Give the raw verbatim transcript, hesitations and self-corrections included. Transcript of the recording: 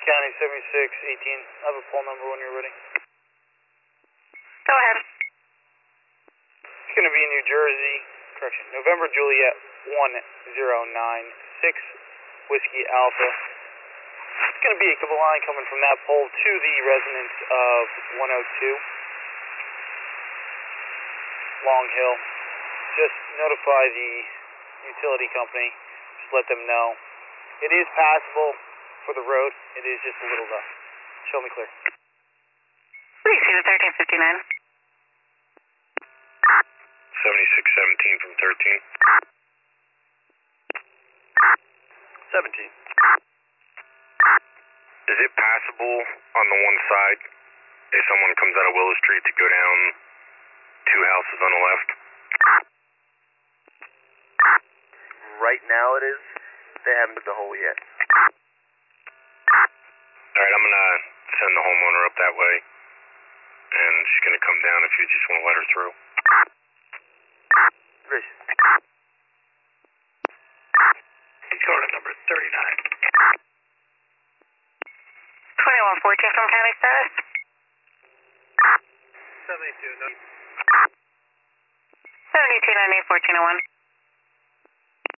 County seventy-six eighteen. I have a poll number when you're ready. Go ahead. It's going to be in New Jersey. Correction. November Juliet one zero nine six Whiskey Alpha. It's going to be a couple line coming from that pole to the residence of one oh two Long Hill. Just notify the utility company. Just let them know. It is passable for the road. It is just a little though. Show me clear. Please see the thirteen fifty-nine. seventy-six seventeen from thirteen. seventeen. Is it passable on the one side if someone comes out of Willow Street to go down two houses on the left? Right now it is. They haven't did the hole yet. Alright, I'm going to send the homeowner up that way. And she's going to come down if you just want to let her through. Rich. Dakota number thirty-nine. twenty-one fourteen from county status. seventy-two. No. seventy-two ninety-eight fourteen oh one.